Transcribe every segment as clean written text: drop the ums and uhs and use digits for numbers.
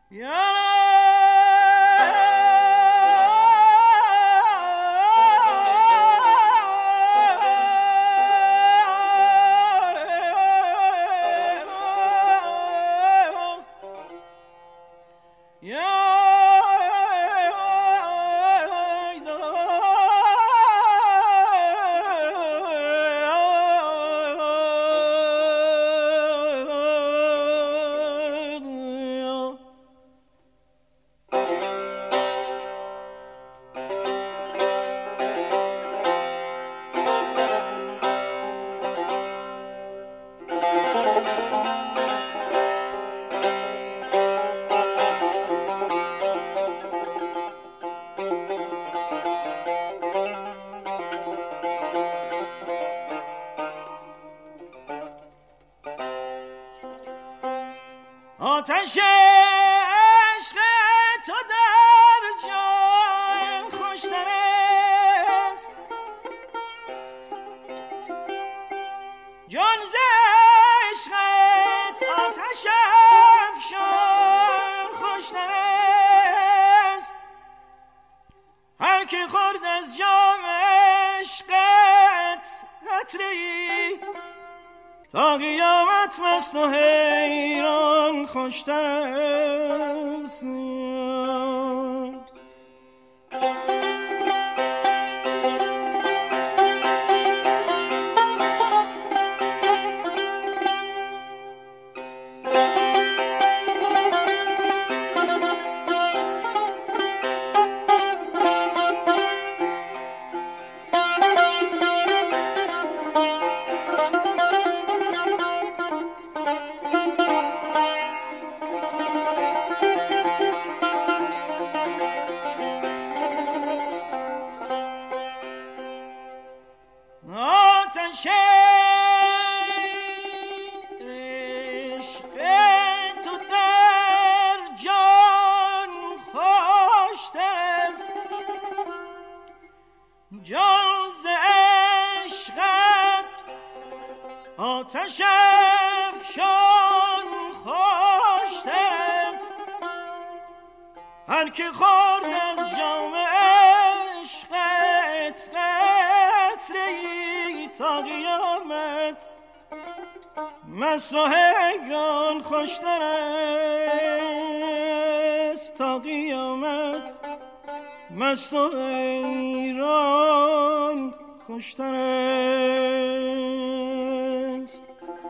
آتش عشق تو در جان خوشتر است، جان ز عشقت آتش افشان خوشتر است. هر که خورد از جام عشقت قطره‌ای، تا قیامت مست و حیران خوشتر است. جان ز عشقت آتش افشان خوشتر است. هر که خورد از جام عشقت قطره‌ای، تا قیامت مست و حیران خوشتر است. تا قیامت مست و حیران خوشتر است.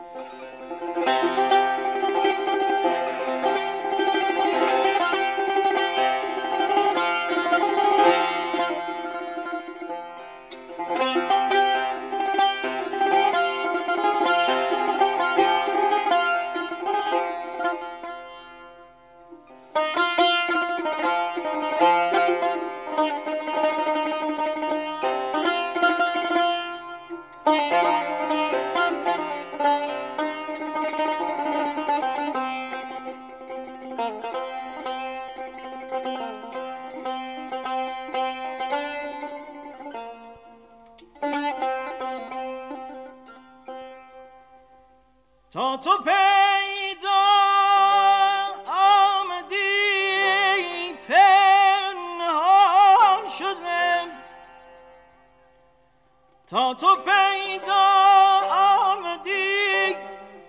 تا تو پیدا آمدی پنهان شدم، تا تو پیدا آمدی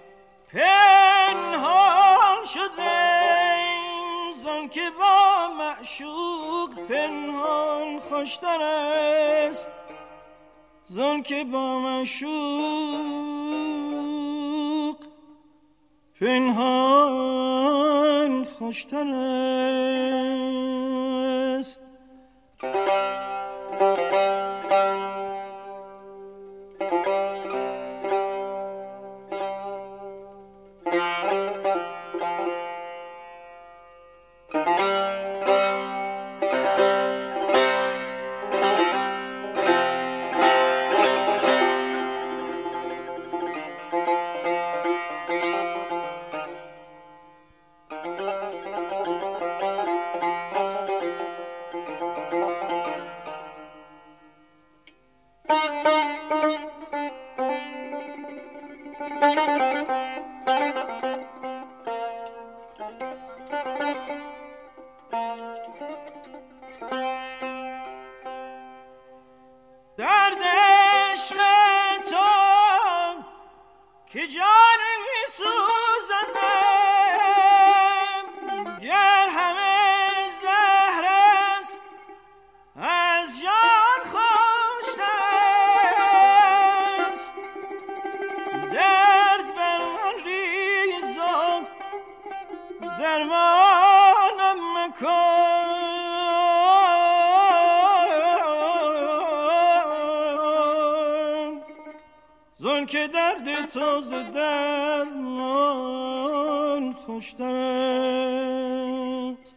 پنهان شدم. زن که با معشوق پنهان خوشتر است، زن که با معشوق پنهان خوشتر است. درمانم مکن زن که درد تازه درمان خوشتر است.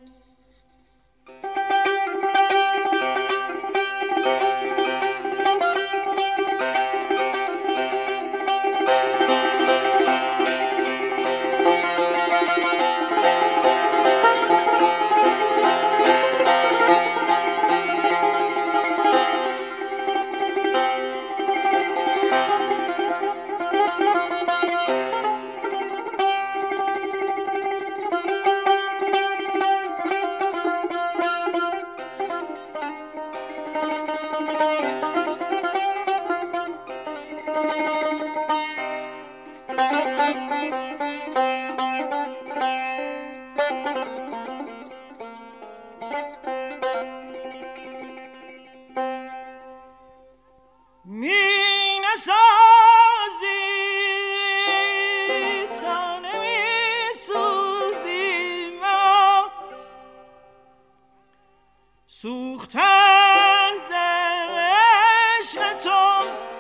سوختن در عشق تو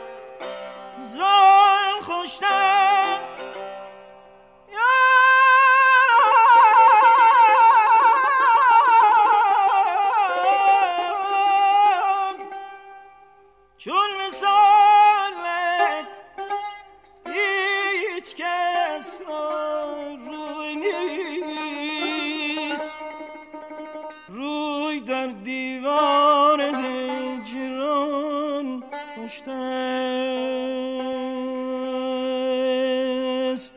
زن خوشتر است. چون مثالت هیچ کس را روی نیست، روی در دیوار هجران خوشتر است.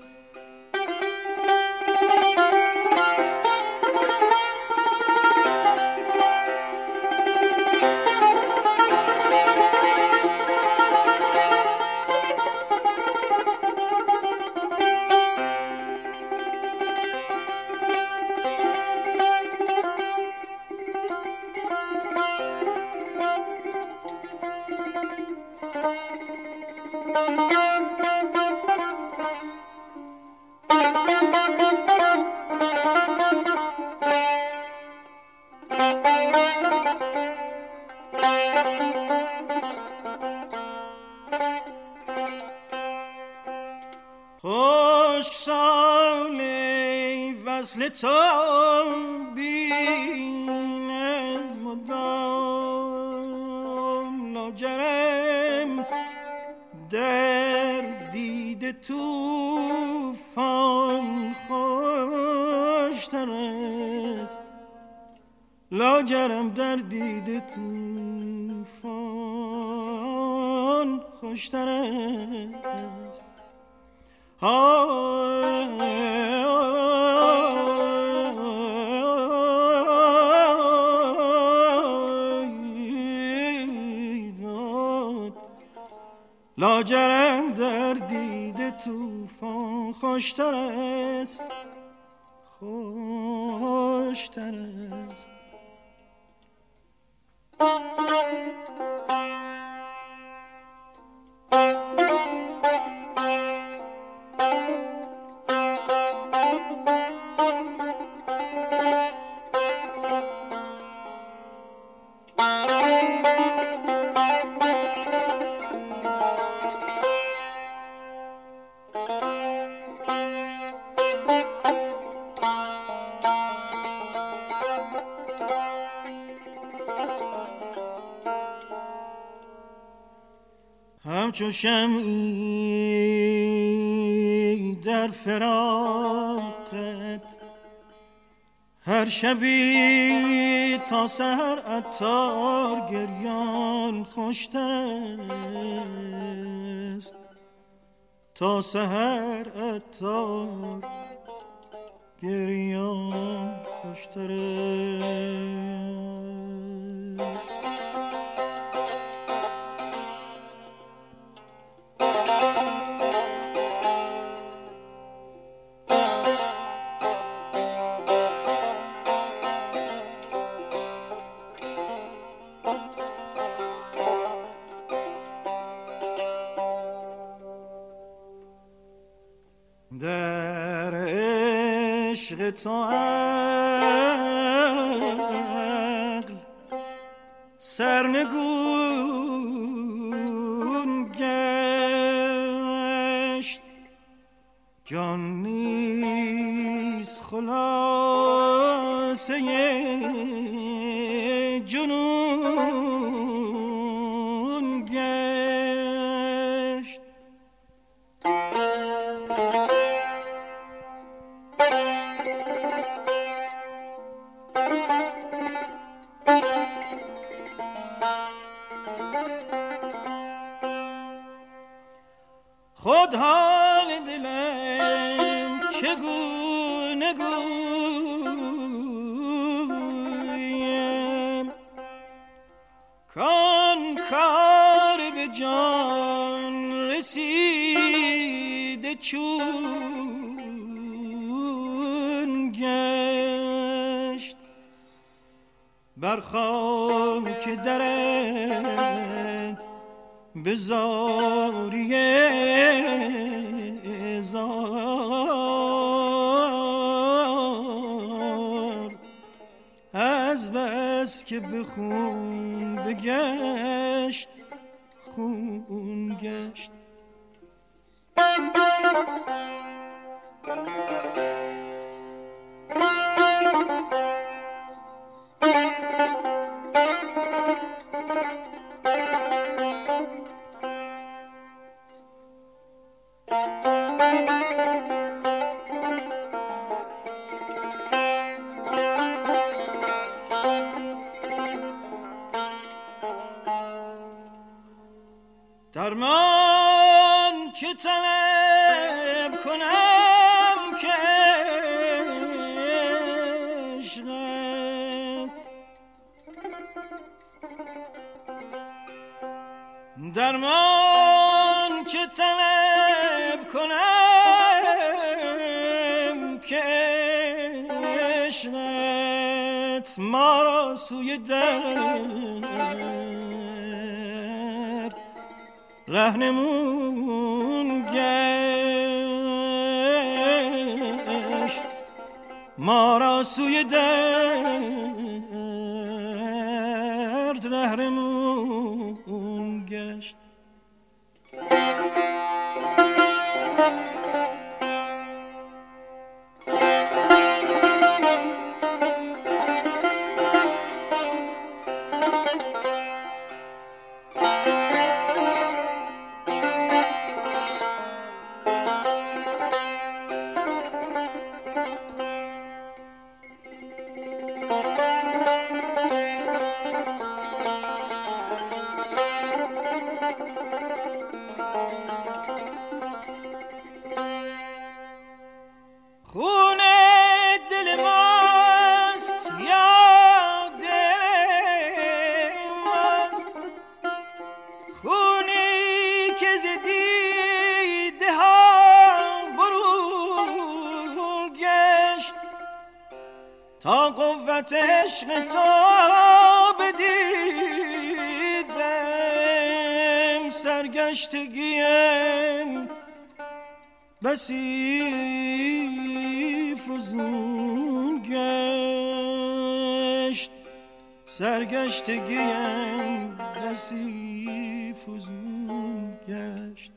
خشک سال وصل تو بیند مدام، لاجرم در دیده توفان خوشتر است، لاجرم در دیده توفان خوشتر است. لاجرم در دیده توفان خوشتر است، خوشتر است. همچو شمعی در فراقت هر شبی تا سحر عطار گریان خوشتر است، تا سحر عطار گریان خوشتر است. عشق تو عقل سرنگون گشت، جان نیز خلاصه جنون گشت. خود حال دلم چگونه گویم، کان کار به جان رسیده چون گشت، بر خاک درت به زاریه زار، از بس که به خون بگشت خون گشت. درمان چه طلب کنم که عشقت، درمان چه طلب کنم که عشقت ما را سوی درد رهنمون گشت، ما را سوی درد رهنمون گشت. خون دل ماست یا دل ماست، خونی که ز دیده ها برون گشت، تا قوت عشق تو بدیدم، سرگشتگیم بسی فزون گشت، سرگشتگیم بسی فزون گشت.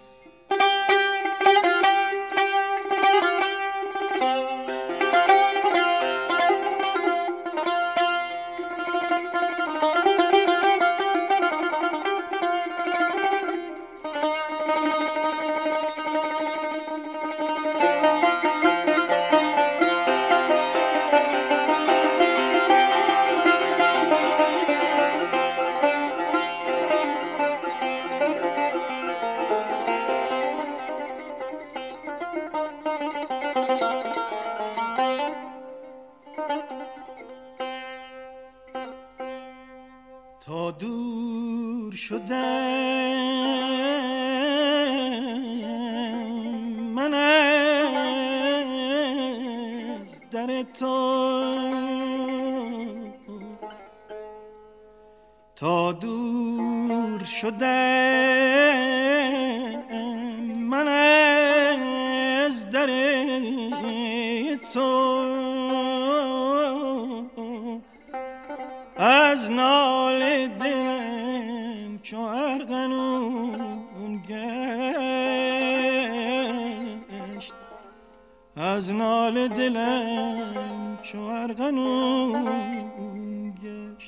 تا دور شدم من از در تو، تا دور شدم من از در تو از ناله دلم چو ارغنون گشت، از ناله دلم چو ارغنون گشت.